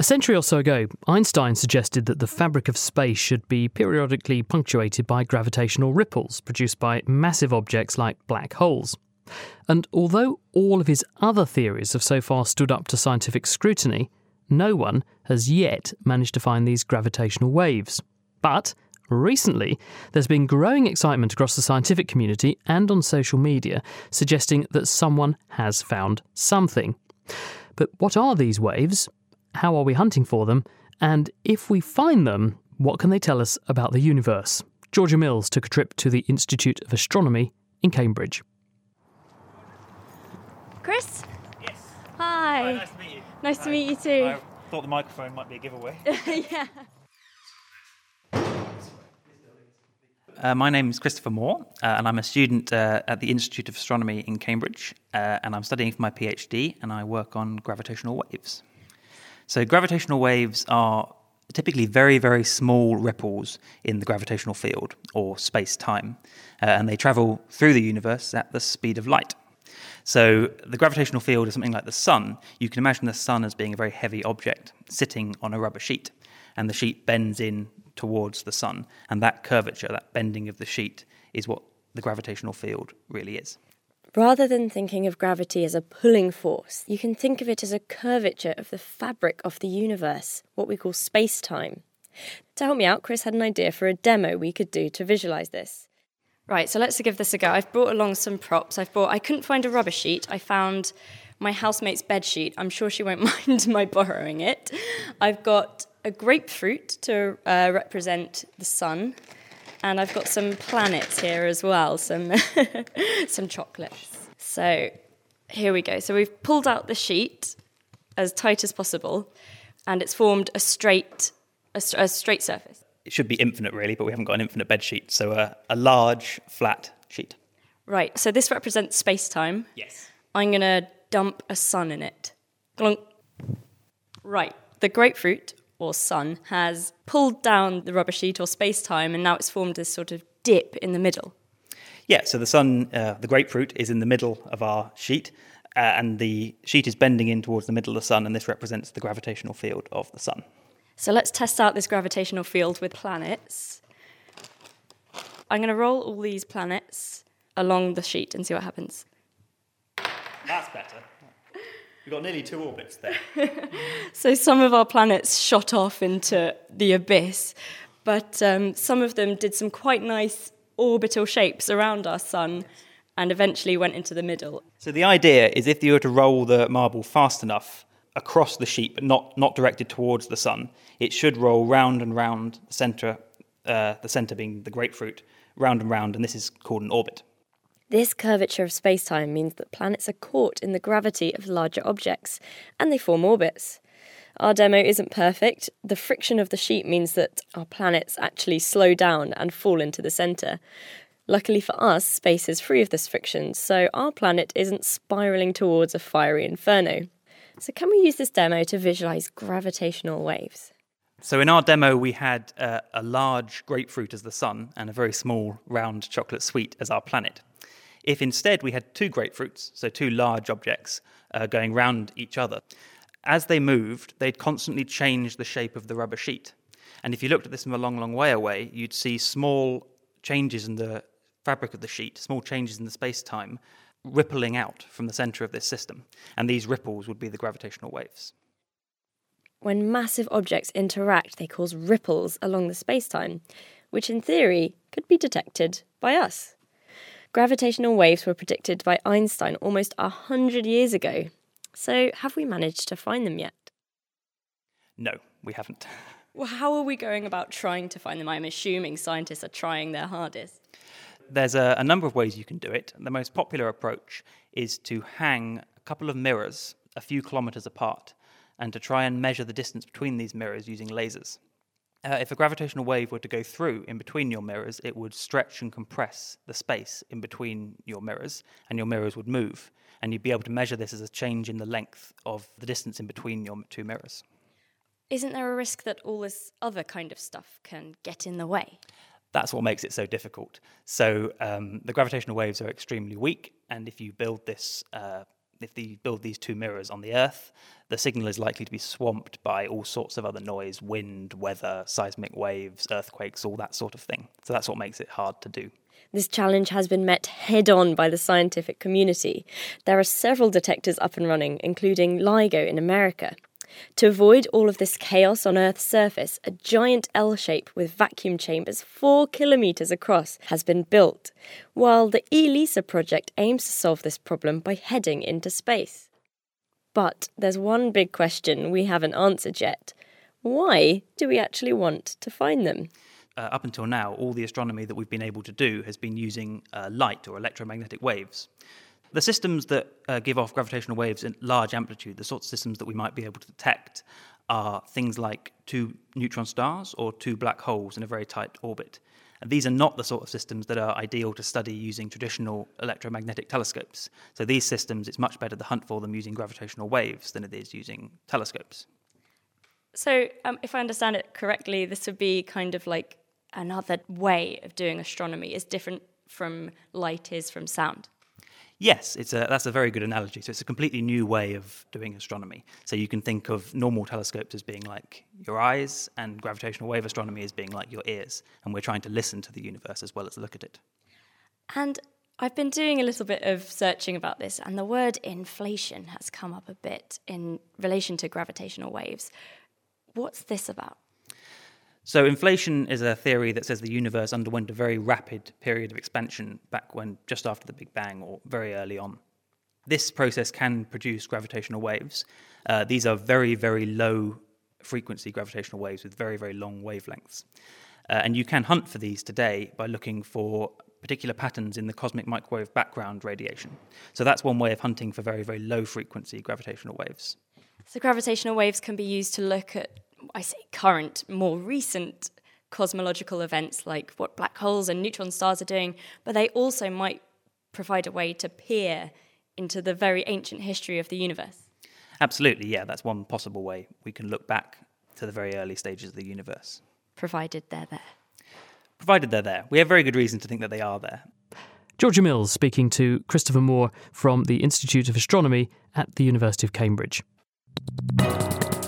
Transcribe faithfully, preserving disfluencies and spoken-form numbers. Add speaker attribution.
Speaker 1: century or so ago, Einstein suggested that the fabric of space should be periodically punctuated by gravitational ripples produced by massive objects like black holes. And although all of his other theories have so far stood up to scientific scrutiny, no one has yet managed to find these gravitational waves. But recently, there's been growing excitement across the scientific community and on social media suggesting that someone has found something. But what are these waves? How are we hunting for them? And if we find them, what can they tell us about the universe? Georgia Mills took a trip to the Institute of Astronomy in Cambridge.
Speaker 2: Chris?
Speaker 3: Yes.
Speaker 2: Hi.
Speaker 3: Hi, nice to meet you.
Speaker 2: Nice
Speaker 3: Hi.
Speaker 2: to meet you too.
Speaker 3: I thought the microphone might be a giveaway.
Speaker 2: Yeah.
Speaker 3: Uh, my name is Christopher Moore, uh, and I'm a student uh, at the Institute of Astronomy in Cambridge, uh, and I'm studying for my PhD, and I work on gravitational waves. So gravitational waves are typically very, very small ripples in the gravitational field, or space-time, uh, and they travel through the universe at the speed of light. So the gravitational field is something like the sun. You can imagine the sun as being a very heavy object sitting on a rubber sheet, and the sheet bends in towards the sun, and that curvature, that bending of the sheet, is what the gravitational field really is.
Speaker 2: Rather than thinking of gravity as a pulling force, you can think of it as a curvature of the fabric of the universe, what we call space-time. To help me out, Chris had an idea for a demo we could do to visualise this. Right, so let's give this a go. I've brought along some props. I've brought. I couldn't find a rubber sheet. I found my housemate's bed sheet. I'm sure she won't mind my borrowing it. I've got a grapefruit to uh, represent the sun, and I've got some planets here as well, some some chocolates. So here we go. So we've pulled out the sheet as tight as possible, and it's formed a straight a, a straight surface.
Speaker 3: It should be infinite, really, but we haven't got an infinite bed sheet, so uh, a large, flat sheet.
Speaker 2: Right, so this represents space-time.
Speaker 3: Yes.
Speaker 2: I'm going to dump a sun in it. Glunk. Right, the grapefruit, or sun, has pulled down the rubber sheet, or space-time, and now it's formed this sort of dip in the middle.
Speaker 3: Yeah, so the sun, uh, the grapefruit, is in the middle of our sheet, uh, and the sheet is bending in towards the middle of the sun, and this represents the gravitational field of the sun.
Speaker 2: So let's test out this gravitational field with planets. I'm going to roll all these planets along the sheet and see what happens.
Speaker 3: That's better. We've got nearly two orbits there.
Speaker 2: So some of our planets shot off into the abyss, but um, some of them did some quite nice orbital shapes around our sun and eventually went into the middle.
Speaker 3: So the idea is if you were to roll the marble fast enough across the sheet, but not, not directed towards the sun, it should roll round and round the centre, uh, the centre being the grapefruit, round and round, and this is called an orbit.
Speaker 2: This curvature of space-time means that planets are caught in the gravity of larger objects, and they form orbits. Our demo isn't perfect. The friction of the sheet means that our planets actually slow down and fall into the centre. Luckily for us, space is free of this friction, so our planet isn't spiralling towards a fiery inferno. So can we use this demo to visualise gravitational waves?
Speaker 3: So in our demo, we had uh, a large grapefruit as the sun and a very small round chocolate sweet as our planet. If instead we had two grapefruits, so two large objects uh, going round each other, as they moved, they'd constantly change the shape of the rubber sheet. And if you looked at this from a long, long way away, you'd see small changes in the fabric of the sheet, small changes in the space-time, rippling out from the centre of this system, and these ripples would be the gravitational waves.
Speaker 2: When massive objects interact, they cause ripples along the space-time, which in theory could be detected by us. Gravitational waves were predicted by Einstein almost a hundred years ago. So have we managed to find them yet?
Speaker 3: No, we haven't.
Speaker 2: Well, how are we going about trying to find them? I'm assuming scientists are trying their hardest.
Speaker 3: There's a, a number of ways you can do it. The most popular approach is to hang a couple of mirrors a few kilometres apart and to try and measure the distance between these mirrors using lasers. Uh, if a gravitational wave were to go through in between your mirrors, it would stretch and compress the space in between your mirrors, and your mirrors would move. And you'd be able to measure this as a change in the length of the distance in between your two mirrors.
Speaker 2: Isn't there a risk that all this other kind of stuff can get in the way?
Speaker 3: That's what makes it so difficult. So um, the gravitational waves are extremely weak, and if you build this uh, if you build these two mirrors on the Earth, the signal is likely to be swamped by all sorts of other noise, wind, weather, seismic waves, earthquakes, all that sort of thing. So that's what makes it hard to do.
Speaker 2: This challenge has been met head-on by the scientific community. There are several detectors up and running, including LIGO in America. To avoid all of this chaos on Earth's surface, a giant L-shape with vacuum chambers four kilometres across has been built, while the ELISA project aims to solve this problem by heading into space. But there's one big question we haven't answered yet. Why do we actually want to find them?
Speaker 3: Uh, up until now, all the astronomy that we've been able to do has been using uh, light or electromagnetic waves. The systems that uh, give off gravitational waves in large amplitude, the sorts of systems that we might be able to detect, are things like two neutron stars or two black holes in a very tight orbit. And these are not the sort of systems that are ideal to study using traditional electromagnetic telescopes. So these systems, it's much better to hunt for them using gravitational waves than it is using telescopes.
Speaker 2: So um, if I understand it correctly, this would be kind of like another way of doing astronomy. It's different from light is from sound.
Speaker 3: Yes, it's a, that's a very good analogy. So it's a completely new way of doing astronomy. So you can think of normal telescopes as being like your eyes, and gravitational wave astronomy as being like your ears. And we're trying to listen to the universe as well as look at it.
Speaker 2: And I've been doing a little bit of searching about this, and the word inflation has come up a bit in relation to gravitational waves. What's this about?
Speaker 3: So inflation is a theory that says the universe underwent a very rapid period of expansion back when, just after the Big Bang or very early on. This process can produce gravitational waves. Uh, these are very, very low frequency gravitational waves with very, very long wavelengths. Uh, and you can hunt for these today by looking for particular patterns in the cosmic microwave background radiation. So that's one way of hunting for very, very low frequency gravitational waves.
Speaker 2: So gravitational waves can be used to look at, I say current, more recent cosmological events like what black holes and neutron stars are doing, but they also might provide a way to peer into the very ancient history of the universe.
Speaker 3: Absolutely, yeah, that's one possible way we can look back to the very early stages of the universe.
Speaker 2: Provided they're there.
Speaker 3: Provided they're there. We have very good reason to think that they are there.
Speaker 1: Georgia Mills speaking to Christopher Moore from the Institute of Astronomy at the University of Cambridge.